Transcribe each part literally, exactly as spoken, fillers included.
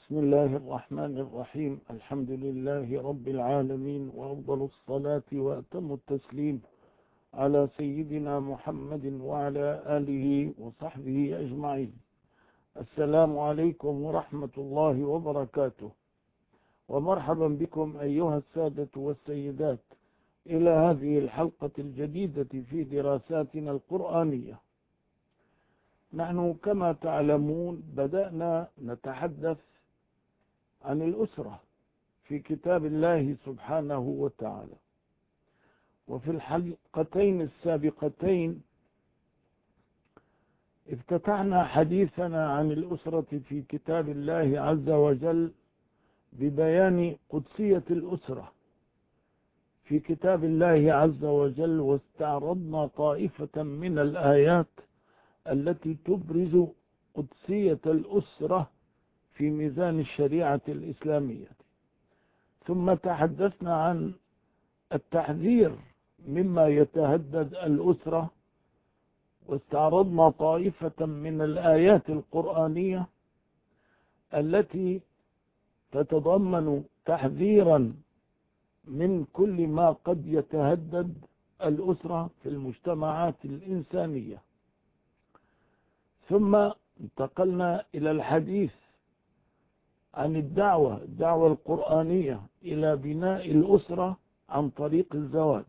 بسم الله الرحمن الرحيم. الحمد لله رب العالمين، وأفضل الصلاة وأتم التسليم على سيدنا محمد وعلى آله وصحبه أجمعين. السلام عليكم ورحمة الله وبركاته، ومرحبا بكم أيها السادة والسيدات إلى هذه الحلقة الجديدة في دراساتنا القرآنية. نحن كما تعلمون بدأنا نتحدث عن الأسرة في كتاب الله سبحانه وتعالى، وفي الحلقتين السابقتين افتتحنا حديثنا عن الأسرة في كتاب الله عز وجل ببيان قدسية الأسرة في كتاب الله عز وجل، واستعرضنا طائفة من الآيات التي تبرز قدسية الأسرة في ميزان الشريعة الإسلامية. ثم تحدثنا عن التحذير مما يتهدد الأسرة، واستعرضنا طائفة من الآيات القرآنية التي تتضمن تحذيرا من كل ما قد يتهدد الأسرة في المجتمعات الإنسانية. ثم انتقلنا إلى الحديث عن الدعوة الدعوة القرآنية إلى بناء الأسرة عن طريق الزواج،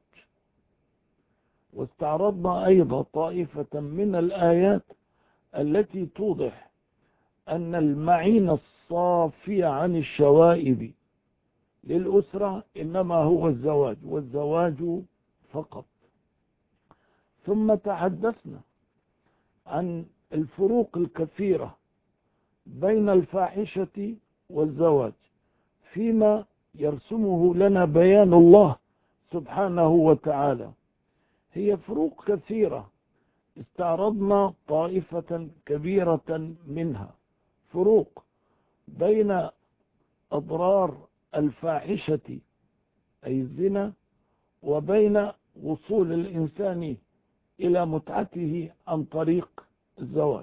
واستعرضنا أيضا طائفة من الآيات التي توضح أن المعين الصافي عن الشوائب للأسرة إنما هو الزواج، والزواج فقط. ثم تحدثنا عن الفروق الكثيرة بين الفاحشة والزواج فيما يرسمه لنا بيان الله سبحانه وتعالى. هي فروق كثيرة، استعرضنا طائفة كبيرة منها. فروق بين أضرار الفاحشة أي الزنا، وبين وصول الإنسان إلى متعته عن طريق الزواج.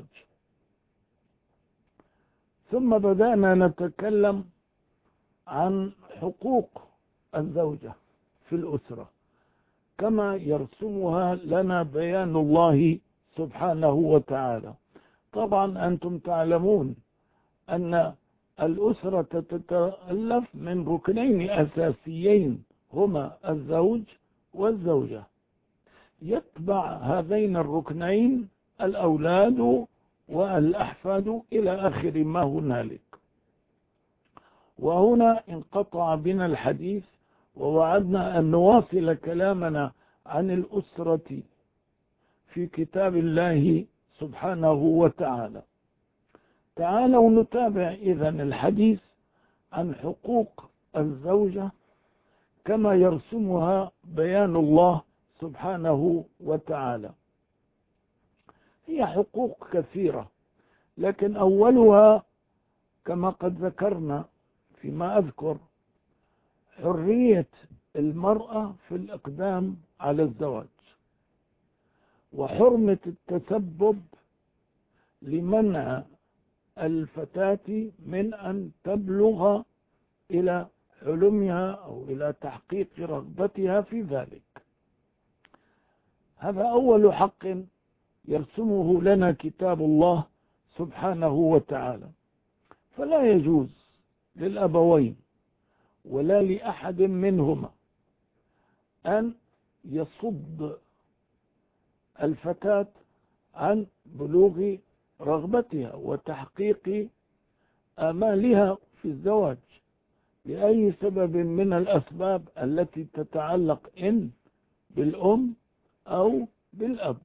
ثم بدأنا نتكلم عن حقوق الزوجة في الأسرة كما يرسمها لنا بيان الله سبحانه وتعالى. طبعا أنتم تعلمون أن الأسرة تتألف من ركنين أساسيين هما الزوج والزوجة. يتبع هذين الركنين الأولاد والأحفاد إلى آخر ما هنالك. وهنا انقطع بنا الحديث، ووعدنا أن نواصل كلامنا عن الأسرة في كتاب الله سبحانه وتعالى. تعالوا نتابع إذن الحديث عن حقوق الزوجة كما يرسمها بيان الله سبحانه وتعالى. هي حقوق كثيرة، لكن أولها كما قد ذكرنا فيما أذكر حرية المرأة في الإقدام على الزواج، وحرمة التسبب لمنع الفتاة من أن تبلغ إلى حلمها أو إلى تحقيق رغبتها في ذلك. هذا أول حق يرسمه لنا كتاب الله سبحانه وتعالى. فلا يجوز للأبوين ولا لأحد منهما أن يصد الفتاة عن بلوغ رغبتها وتحقيق آمالها في الزواج لأي سبب من الأسباب التي تتعلق إن بالأم أو بالأب.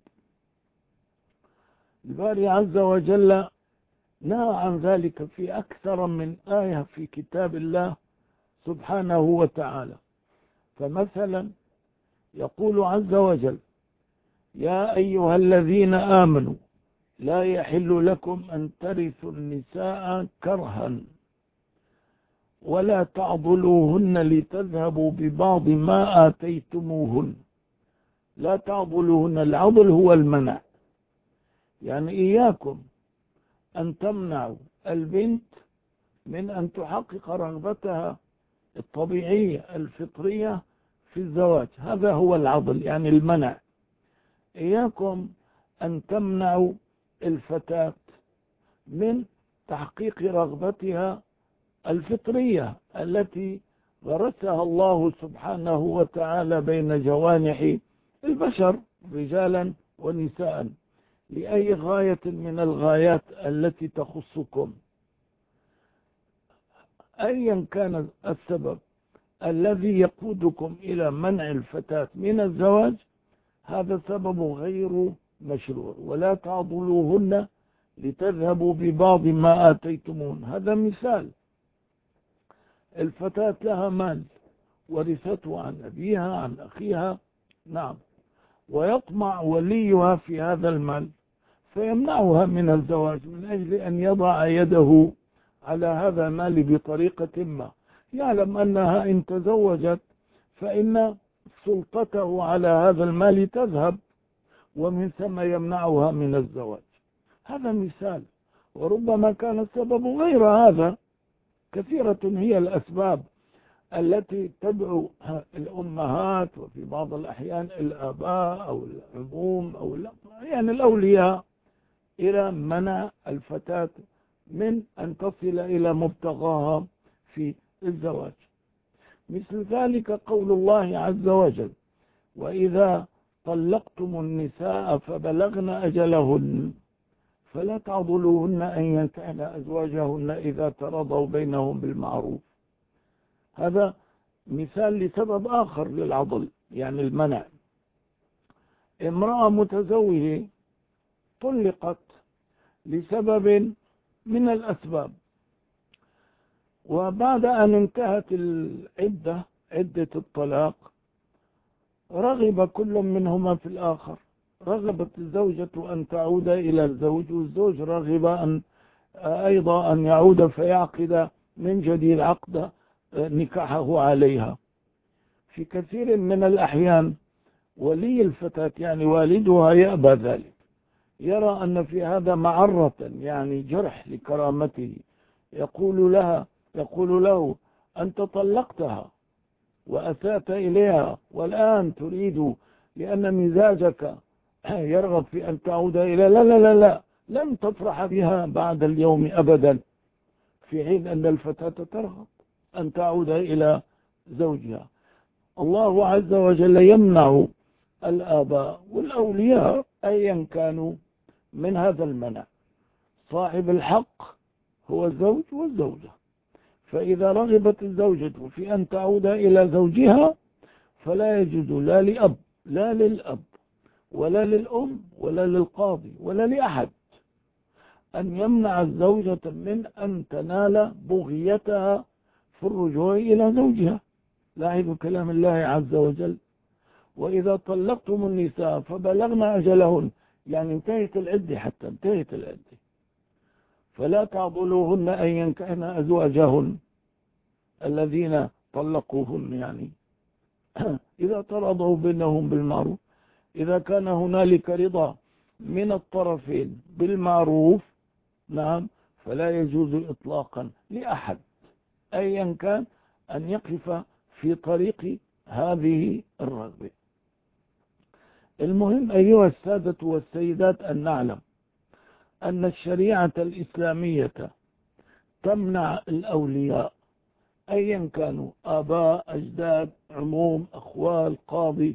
الباري عز وجل نهى عن ذلك في أكثر من آية في كتاب الله سبحانه وتعالى. فمثلا يقول عز وجل: يا أيها الذين آمنوا لا يحل لكم أن ترثوا النساء كرها ولا تعضلوهن لتذهبوا ببعض ما آتيتموهن. لا تعضلوهن، العضل هو المنع، يعني إياكم أن تمنعوا البنت من أن تحقق رغبتها الطبيعية الفطرية في الزواج. هذا هو العضل، يعني المنع. إياكم أن تمنعوا الفتاة من تحقيق رغبتها الفطرية التي غرسها الله سبحانه وتعالى بين جوانح البشر رجالا ونساء، لأي غاية من الغايات التي تخصكم. أيا كان السبب الذي يقودكم إلى منع الفتاة من الزواج، هذا سبب غير مشروع. ولا تعضلوهن لتذهبوا ببعض ما آتيتمون. هذا مثال. الفتاة لها مال ورثته عن أبيها عن أخيها، نعم، ويطمع وليها في هذا المال فيمنعها من الزواج من أجل أن يضع يده على هذا المال بطريقة ما. يعلم أنها إن تزوجت فإن سلطته على هذا المال تذهب، ومن ثم يمنعها من الزواج. هذا مثال، وربما كان السبب غير هذا. كثيرة هي الأسباب التي تدعو الأمهات وفي بعض الأحيان الآباء أو العموم أو يعني الأولياء إلى منع الفتاة من أن تصل إلى مبتغاها في الزواج. مثل ذلك قول الله عز وجل: وإذا طلقتم النساء فبلغن أجلهن فلا تعضلوهن أن ينكحن أزواجهن إذا تراضوا بينهم بالمعروف. هذا مثال لسبب آخر للعضل، يعني المنع. امرأة متزوجة طلقت لسبب من الأسباب، وبعد أن انتهت العدة عدة الطلاق رغب كل منهما في الآخر. رغبت الزوجة أن تعود إلى الزوج، والزوج رغب أن أيضا أن يعود فيعقد من جديد عقد نكاحه عليها. في كثير من الأحيان ولي الفتاة يعني والدها يأبى ذلك، يرى أن في هذا معرة يعني جرح لكرامته. يقول لها يقول له: أنت طلقتها وأسأت إليها والآن تريد لأن مزاجك يرغب في أن تعود إلى لا لا لا لا لن تفرح بها بعد اليوم أبدا، في حين أن الفتاة ترغب أن تعود إلى زوجها. الله عز وجل يمنع الآباء والأولياء أيا كانوا من هذا المنع. صاحب الحق هو الزوج والزوجة، فإذا رغبت الزوجة في أن تعود إلى زوجها فلا يجوز لا لأب لا للأب ولا للأم ولا للقاضي ولا لأحد أن يمنع الزوجة من أن تنال بغيتها في الرجوع إلى زوجها. لاحظوا كلام الله عز وجل: وإذا طلقتم النساء فبلغن أجلهن، يعني انتهت العدة، حتى انتهت العدة، فلا تعضلوهن أن ينكحن أزواجهن الذين طلقوهن، يعني إذا تراضوا بينهم بالمعروف. إذا كان هنالك رضا من الطرفين بالمعروف، نعم، فلا يجوز إطلاقا لأحد أيا كان أن يقف في طريق هذه الرغبة. المهم أيها السادة والسيدات أن نعلم أن الشريعة الإسلامية تمنع الأولياء أيا كانوا، آباء، أجداد، عموم، أخوال، قاضي،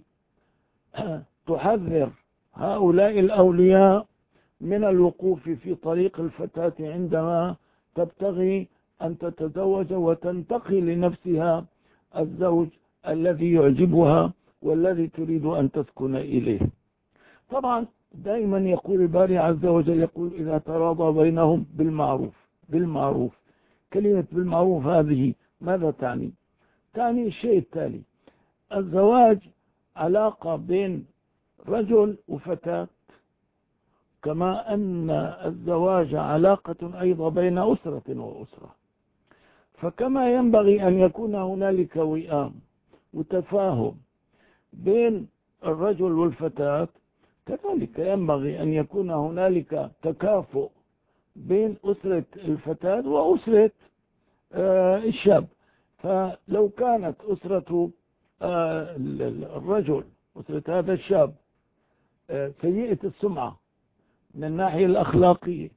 تحذر هؤلاء الأولياء من الوقوف في طريق الفتاة عندما تبتغي أن تتزوج وتنتقي لنفسها الزوج الذي يعجبها والذي تريد أن تسكن إليه. طبعا دائما يقول الباري عز وجل، يقول: إذا تراضى بينهم بالمعروف. بالمعروف، كلمة بالمعروف هذه ماذا تعني؟ تعني الشيء التالي: الزواج علاقة بين رجل وفتاة، كما أن الزواج علاقة أيضا بين أسرة وأسرة. فكما ينبغي أن يكون هنالك وئام وتفاهم بين الرجل والفتاة، كذلك ينبغي أن يكون هنالك تكافؤ بين أسرة الفتاة وأسرة آه الشاب. فلو كانت أسرة آه الرجل، أسرة هذا الشاب آه سيئة السمعة من الناحية الأخلاقية،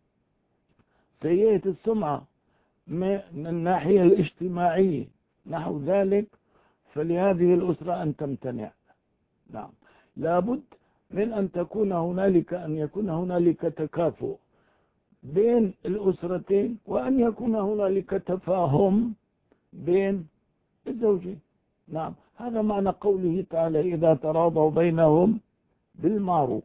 سيئة السمعة من الناحية الاجتماعية نحو ذلك، فلهذه الأسرة أن تمتنع. نعم، لابد من أن تكون هنالك أن يكون هنالك تكافؤ بين الأسرتين، وأن يكون هنالك تفاهم بين الزوجين. نعم، هذا معنى قوله تعالى إذا تراضوا بينهم بالمعروف.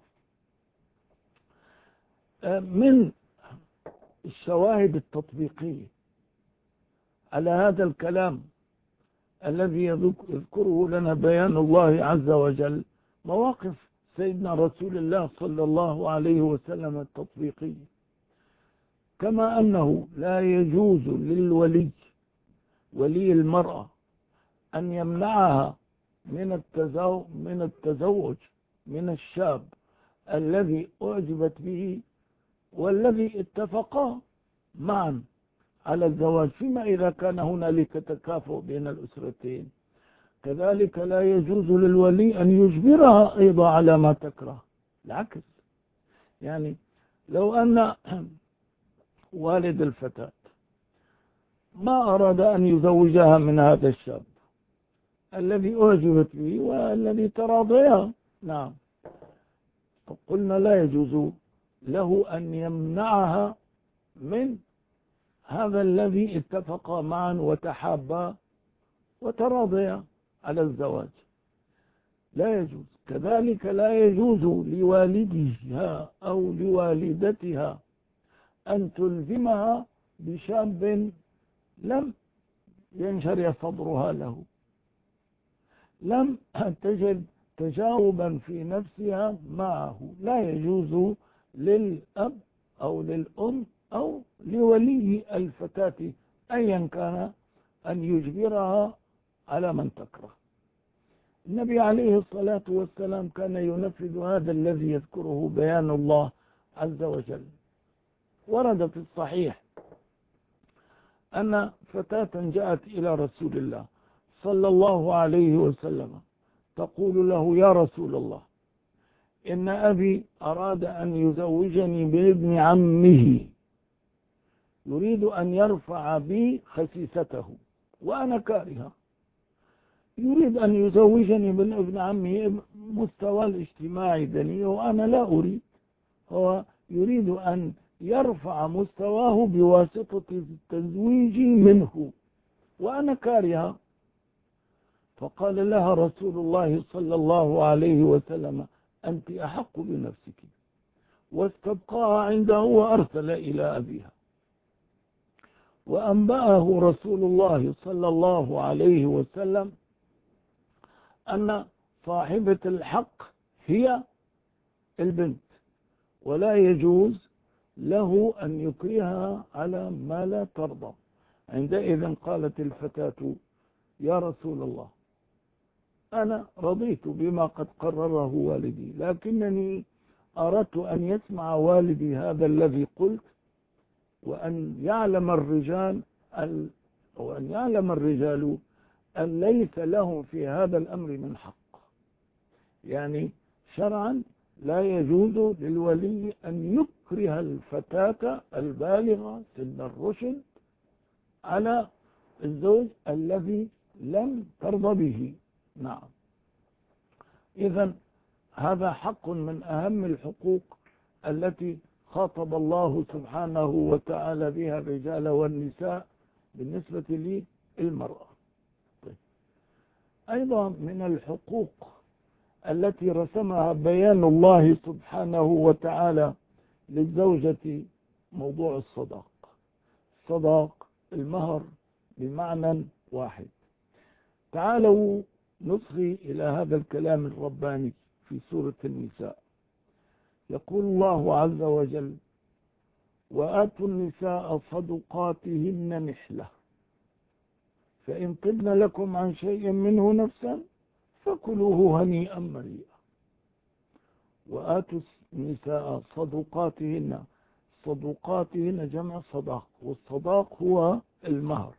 من الشواهد التطبيقية على هذا الكلام الذي يذكره لنا بيان الله عز وجل مواقف سيدنا رسول الله صلى الله عليه وسلم التطبيقية. كما أنه لا يجوز للولي ولي المرأة أن يمنعها من التزوج من التزوج من الشاب الذي أعجبت به والذي اتفقا معا على الزواج، فيما إذا كان هنالك تكافؤ بين الأسرتين. كذلك لا يجوز للولي أن يجبرها أيضا على ما تكره، العكس. يعني لو أن والد الفتاة ما أراد أن يزوجها من هذا الشاب الذي أعجبت به والذي تراضيها، نعم، قلنا لا يجوز له أن يمنعها من هذا الذي اتفقا معا وتحابا وتراضيا على الزواج، لا يجوز. كذلك لا يجوز لوالدها أو لوالدتها أن تلزمها بشاب لم ينشرح صدرها له، لم تجد تجاوبا في نفسها معه. لا يجوز للأب أو للأم أو لولي الفتاة أيا كان أن يجبرها على من تكره. النبي عليه الصلاة والسلام كان ينفذ هذا الذي يذكره بيان الله عز وجل. ورد في الصحيح أن فتاة جاءت إلى رسول الله صلى الله عليه وسلم تقول له يا رسول الله، إن أبي أراد أن يزوجني بابن عمه، يريد أن يرفع بي خسيسته وأنا كارهة، يريد أن يزوجني بابن عمه، مستوى الاجتماعي دني وأنا لا أريد، هو يريد أن يرفع مستواه بواسطة التزويج منه وأنا كارهة. فقال لها رسول الله صلى الله عليه وسلم أنت أحق بنفسك، واستبقاها عنده وأرسل إلى أبيها. وأنبأه رسول الله صلى الله عليه وسلم أن صاحبة الحق هي البنت، ولا يجوز له أن يكرهها على ما لا ترضى. عندئذ قالت الفتاة يا رسول الله، أنا رضيت بما قد قرره والدي، لكنني أردت أن يسمع والدي هذا الذي قلت، وأن يعلم الرجال وأن يعلم الرجال أن ليس لهم في هذا الأمر من حق. يعني شرعا لا يجوز للولي أن يكره الفتاة البالغة سن الرشد على الزوج الذي لم ترضى به. نعم، إذن هذا حق من أهم الحقوق التي خاطب الله سبحانه وتعالى بها الرجال والنساء بالنسبة للمرأة. طيب. أيضا من الحقوق التي رسمها بيان الله سبحانه وتعالى للزوجة موضوع الصداق. الصداق المهر بمعنى واحد. تعالوا نصغي إلى هذا الكلام الرباني في سورة النساء. يقول الله عز وجل وآتوا النساء صدقاتهن نحلة فإن طبن لكم عن شيء منه نفسا فكلوه هنيئا مريئا. وآتوا النساء صدقاتهن، الصدقات هنا جمع صداق، والصداق هو المهر.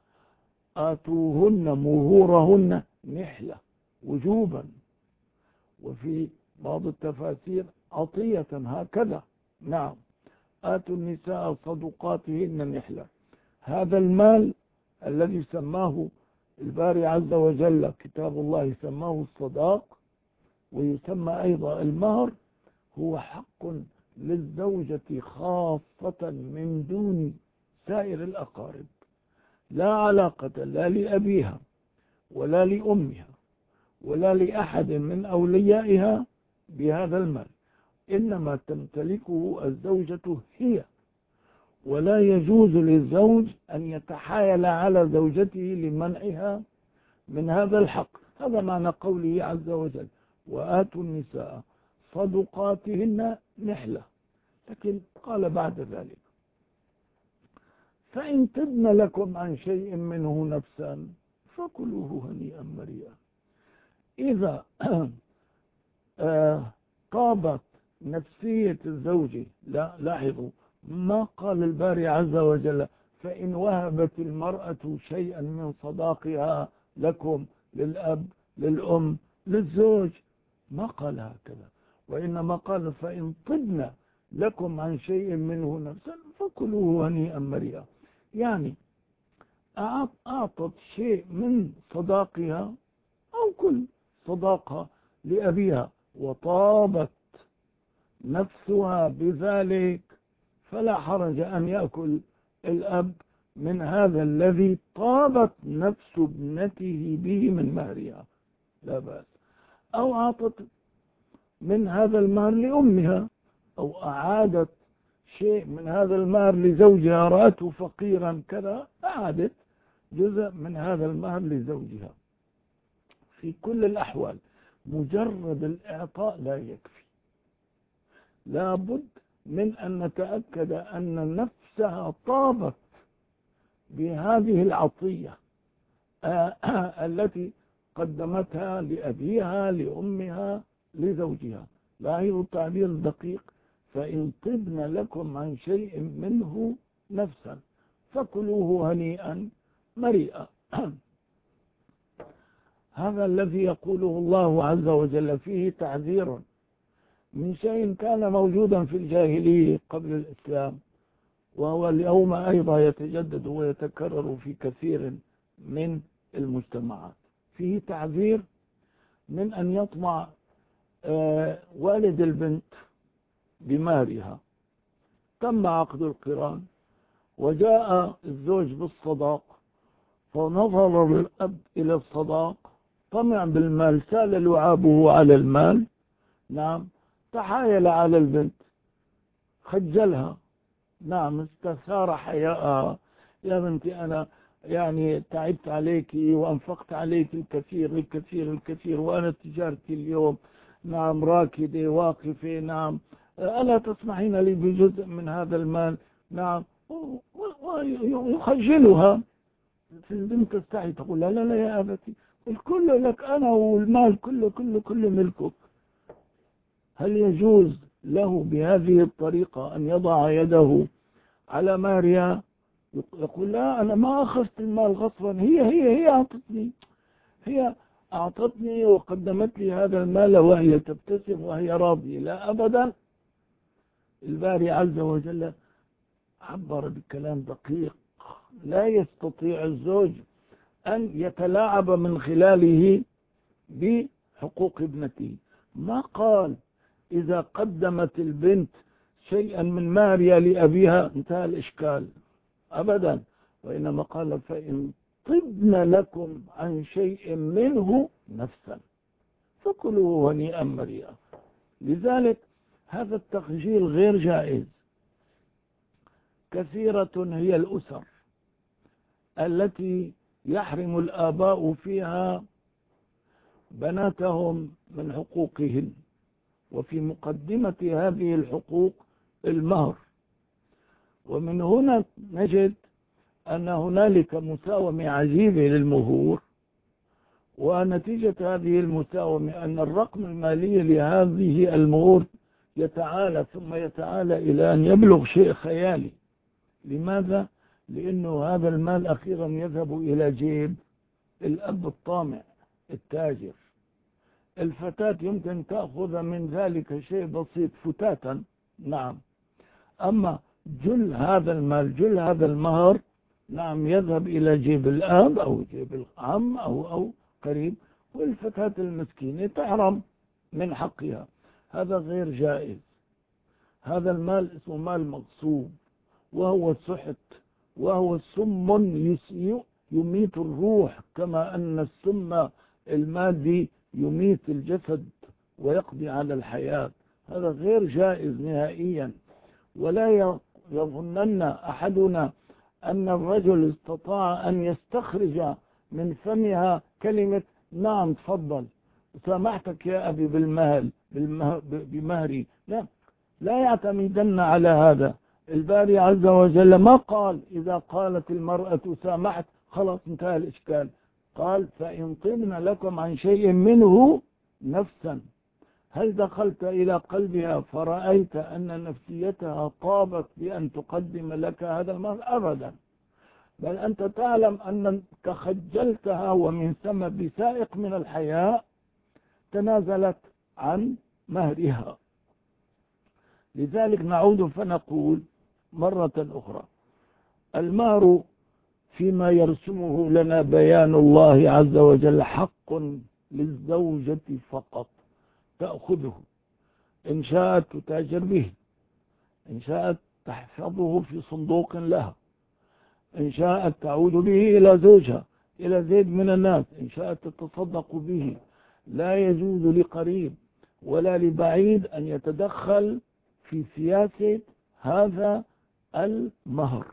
آتوهن مهورهن نحلة وجوبا، وفي بعض التفاسير عطية هكذا. نعم، آتوا النساء صدقاتهن نحلة. هذا المال الذي سماه الباري عز وجل كتاب الله سماه الصداق، ويسمى أيضا المهر، هو حق للزوجة خاصة من دون سائر الأقارب، لا علاقة لا لأبيها ولا لأمها ولا لأحد من أوليائها بهذا المال، إنما تمتلكه الزوجة هي، ولا يجوز للزوج أن يتحايل على زوجته لمنعها من هذا الحق. هذا معنى قوله عز وجل: وآتوا النساء صدقاتهن نحلة. لكن قال بعد ذلك: فإن طبن لكم عن شيء منه نفسا فكلوه هنيئا مريئا. إذا طابت نفسية الزوج، لا لاحظوا ما قال الباري عز وجل: فإن وهبت المرأة شيئا من صداقها لكم، للأب للأم للزوج، ما قال هكذا، وإنما قال: فإن طبن لكم عن شيء منه نفسا فكلوه هنيئا مريئا. يعني أعطت شيء من صداقها أو كل صداقها لأبيها وطابت نفسها بذلك، فلا حرج أن يأكل الأب من هذا الذي طابت نفس ابنته به من مهرها، لا بأس. أو أعطت من هذا المهر لأمها، أو أعادت شيء من هذا المهر لزوجها، رأته فقيرا كذا، أعادت جزء من هذا المهر لزوجها. في كل الأحوال مجرد الإعطاء لا يكفي، لا بد من أن نتأكد أن نفسها طابت بهذه العطية التي قدمتها لأبيها لأمها لزوجها. لاحظوا التعبير الدقيق: فإن طبن لكم عن شيء منه نفسا فكلوه هنيئا مريئا. هذا الذي يقوله الله عز وجل فيه تعذير من شيء كان موجودا في الجاهلية قبل الإسلام، وهو اليوم أيضا يتجدد ويتكرر في كثير من المجتمعات. فيه تعذير من أن يطمع والد البنت بمهرها. تم عقد القران وجاء الزوج بالصداق، فنظر الأب إلى الصداق، طمع بالمال، سال لعابه على المال. نعم، تحايل على البنت، خجلها. نعم، استثار حياءها: يا بنتي أنا يعني تعبت عليك وأنفقت عليك الكثير الكثير الكثير، وأنا تجارتي اليوم نعم راكدة واقفة، نعم ألا تسمحين لي بجزء من هذا المال؟ نعم، ويخجلها. البنت تستحي تقول: لا لا لا يا أبتي، الكل لك أنا، والمال كله كله كله ملكك. هل يجوز له بهذه الطريقة أن يضع يده على مهرها؟ يقول: لا، أنا ما أخذت المال غصبا، هي هي هي أعطتني، هي أعطتني وقدمت لي هذا المال وهي تبتسم وهي راضية. لا أبدا. الباري عز وجل عبر بكلام دقيق: لا يستطيع الزوج أن يتلاعب من خلاله بحقوق ابنته. ما قال إذا قدمت البنت شيئا من مهرها لأبيها انتهى الإشكال، أبدا، وإنما قال: فإن طبن لكم عن شيء منه نفسا فكلوه هنيئا مريئا. لذلك هذا التخجيل غير جائز. كثيرة هي الأسر التي يحرم الآباء فيها بناتهم من حقوقهن، وفي مقدمة هذه الحقوق المهر. ومن هنا نجد أن هنالك مساومة عجيبة للمهور، ونتيجة هذه المساومة أن الرقم المالي لهذه المهور يتعالى ثم يتعالى إلى أن يبلغ شيء خيالي. لماذا؟ لأنه هذا المال أخيرا يذهب إلى جيب الأب الطامع التاجر. الفتاة يمكن تأخذ من ذلك شيء بسيط فتاتا، نعم، أما جل هذا المال، جل هذا المهر، نعم، يذهب إلى جيب الأب أو جيب العم أو أو قريب، والفتاة المسكينة تحرم من حقها. هذا غير جائز. هذا المال اسمه مال مغصوب، وهو سحت، وهو سم يميت الروح، كما أن السم المادي يميت الجسد ويقضي على الحياة. هذا غير جائز نهائيا. ولا يظنن أحدنا أن الرجل استطاع أن يستخرج من فمها كلمة نعم تفضل سامحتك يا أبي بالمهل بمهري. لا، لا يعتمدن على هذا. الباري عز وجل ما قال إذا قالت المرأة سامحت خلاص انتهى الإشكال. قال فإن طبن لكم عن شيء منه نفسا، هل دخلت إلى قلبها فرأيت أن نفسيتها طابت بأن تقدم لك هذا المال؟ أبدا، بل أنت تعلم أنك خجلتها، ومن ثم بسائق من الحياء تنازلت عن مهرها. لذلك نعود فنقول مرة أخرى: المهر فيما يرسمه لنا بيان الله عز وجل حق للزوجة فقط، تأخذه إن شاءت تتاجر به، إن شاءت تحفظه في صندوق لها، إن شاءت تعود به إلى زوجها، إلى زيد من الناس، إن شاءت تتصدق به. لا يجوز لقريب ولا لبعيد أن يتدخل في سياسة هذا المهر.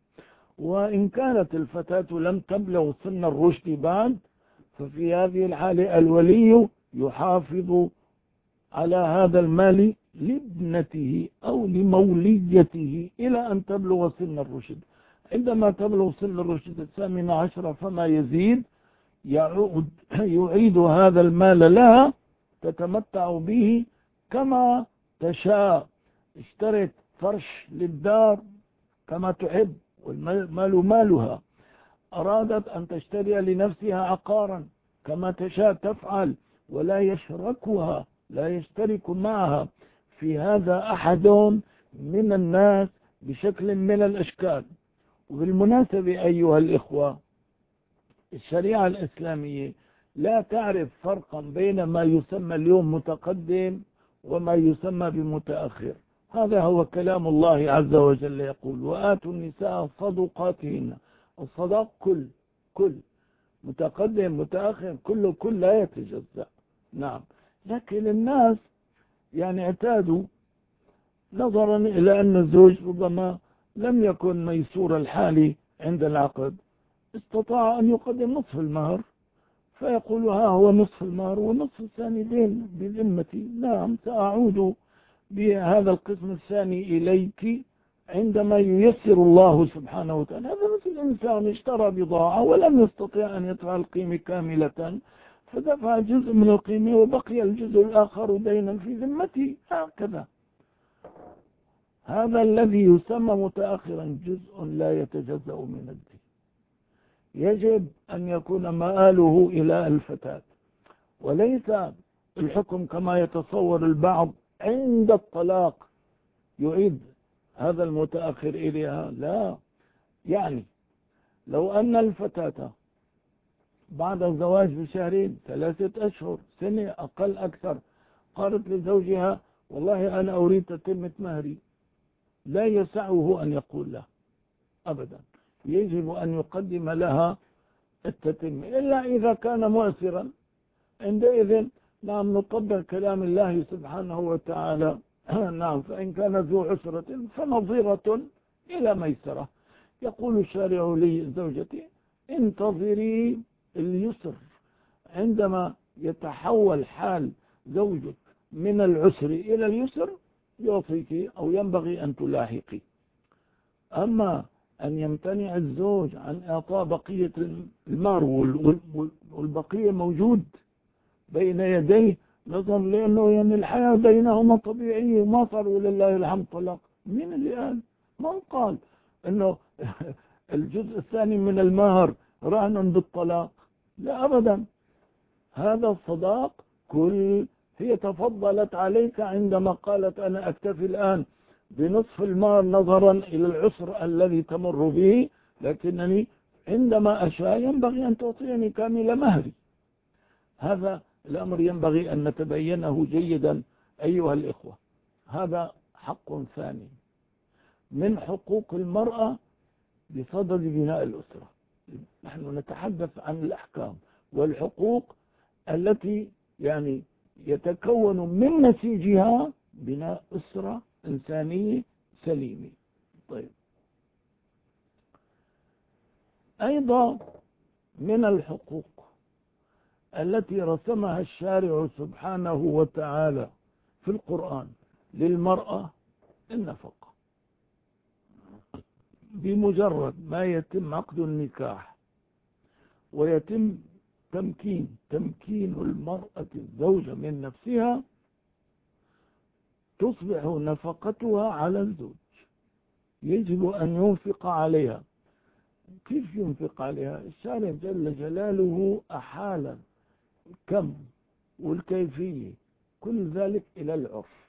وإن كانت الفتاة لم تبلغ سن الرشد بعد، ففي هذه الحالة الولي يحافظ على هذا المال لابنته أو لموليته إلى أن تبلغ سن الرشد. عندما تبلغ سن الرشد الثامن عشر فما يزيد، يعود يعيد هذا المال لها تتمتع به كما تشاء. اشترت فرش للدار كما تحب والمال مالها، أرادت أن تشتري لنفسها عقارا كما تشاء تفعل، ولا يشركها، لا يشترك معها في هذا أحد من الناس بشكل من الأشكال. وبالمناسبة أيها الإخوة، الشريعة الإسلامية لا تعرف فرقا بين ما يسمى اليوم متقدم وما يسمى بمتأخر. هذا هو كلام الله عز وجل، يقول: وآتوا النساء صدقاتهن. الصداق كل كل متقدم متأخر كله كل لا يتجزأ. نعم، لكن الناس يعني اعتادوا نظرا إلى أن الزوج ربما لم يكن ميسور الحال عند العقد، استطاع أن يقدم نصف المهر، فيقول ها هو نصف المهر والنصف الثاني دين بذمتي. نعم، سأعود بهذا القسم الثاني إليك عندما ييسر الله سبحانه وتعالى. هذا مثل إنسان اشترى بضاعة ولم يستطيع أن يدفع القيمة كاملة، فدفع جزء من القيمة وبقي الجزء الآخر دينا في ذمته. هكذا هذا الذي يسمى متأخرا جزء لا يتجزأ من الدين. يجب أن يكون مآله إلى الفتاة، وليس الحكم كما يتصور البعض عند الطلاق يعيد هذا المتأخر إليها. لا، يعني لو أن الفتاة بعد الزواج بشهرين ثلاثة أشهر سنة أقل أكثر قالت لزوجها والله أنا أريد تتمة مهري، لا يسعه أن يقول له أبدا، يجب أن يقدم لها التتمة، إلا إذا كان مؤثرا. عندئذ نعم نطبق كلام الله سبحانه وتعالى. نعم، فإن كان ذو عسرة فنظيرة إلى ميسرة. يقول الشارع لي زوجتي انتظري اليسر. عندما يتحول حال زوجك من العسر إلى اليسر يعطيك أو ينبغي أن تلاحقي. أما أن يمتنع الزوج عن إعطاء بقية المهر والبقية موجود بين يديه، نظر لأنه يعني الحياة بينهما طبيعية، ما صار ولله الحمد طلاق. مين اللي قال؟ ما قال إنه الجزء الثاني من المهر رهن بالطلاق، لا أبدا. هذا الصداق كل هي تفضلت عليك عندما قالت أنا أكتفي الآن بنصف المال نظرا إلى العسر الذي تمر به، لكنني عندما أشاء ينبغي أن تعطيني كامل مهري. هذا الأمر ينبغي أن نتبينه جيدا أيها الإخوة. هذا حق ثاني من حقوق المرأة بصدد بناء الأسرة. نحن نتحدث عن الأحكام والحقوق التي يعني يتكون من نسيجها بناء أسرة إنسانية سليمة. طيب، أيضا من الحقوق التي رسمها الشارع سبحانه وتعالى في القرآن للمرأة النفقة. بمجرد ما يتم عقد النكاح ويتم تمكين تمكين المرأة الزوجة من نفسها، تصبح نفقتها على الزوج. يجب أن ينفق عليها. كيف ينفق عليها؟ الشارع جل جلاله أحال الكم والكيفية كل ذلك إلى العرف.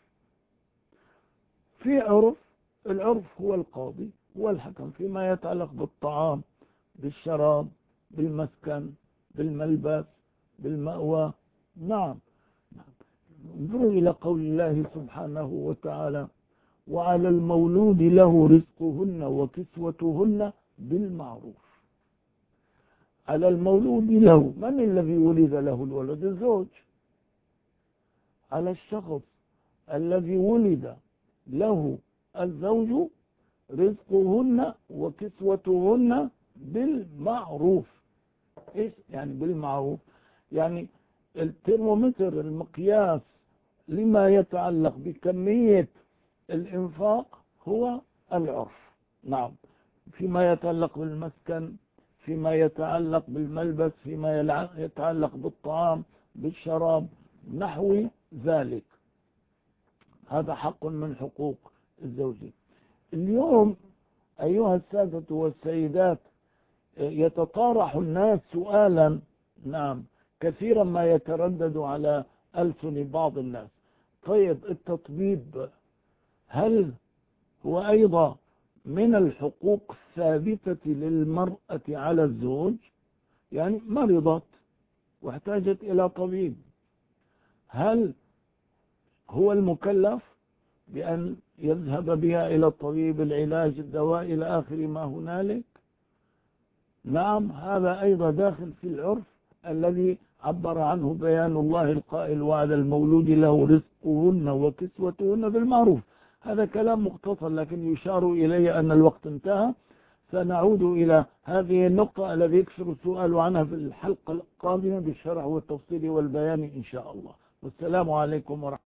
في عرف، العرف هو القاضي، هو الحكم فيما يتعلق بالطعام، بالشراب، بالمسكن، بالملبس، بالمأوى. نعم. انظروا إلى قول الله سبحانه وتعالى: وعلى المولود له رزقهن وكسوتهن بالمعروف. على المولود له، من الذي ولد له الولد؟ الزوج. على الشخص الذي ولد له الزوج رزقهن وكسوتهن بالمعروف. ايش يعني بالمعروف؟ يعني الترمومتر، المقياس لما يتعلق بكمية الإنفاق هو العرف. نعم. فيما يتعلق بالمسكن، فيما يتعلق بالملبس، فيما يتعلق بالطعام، بالشراب، نحو ذلك. هذا حق من حقوق الزوجين. اليوم أيها السادة والسيدات يتطارح الناس سؤالا، نعم، كثيرا ما يتردد على ألسن بعض الناس: طيب التطبيب هل هو أيضا من الحقوق الثابتة للمرأة على الزوج؟ يعني مرضت واحتاجت إلى طبيب، هل هو المكلف بأن يذهب بها إلى الطبيب، العلاج، الدواء، إلى آخر ما هنالك؟ نعم، هذا أيضا داخل في العرف الذي عبر عنه بيان الله القائل: وعلى المولود له رزقهن وكسوتهن بالمعروف. هذا كلام مختصر لكن يشار إليه أن الوقت انتهى. سنعود إلى هذه النقطة التي يكثر السؤال عنها في الحلقة القادمة بالشرح والتفصيل والبيان إن شاء الله. والسلام عليكم ورحمة الله.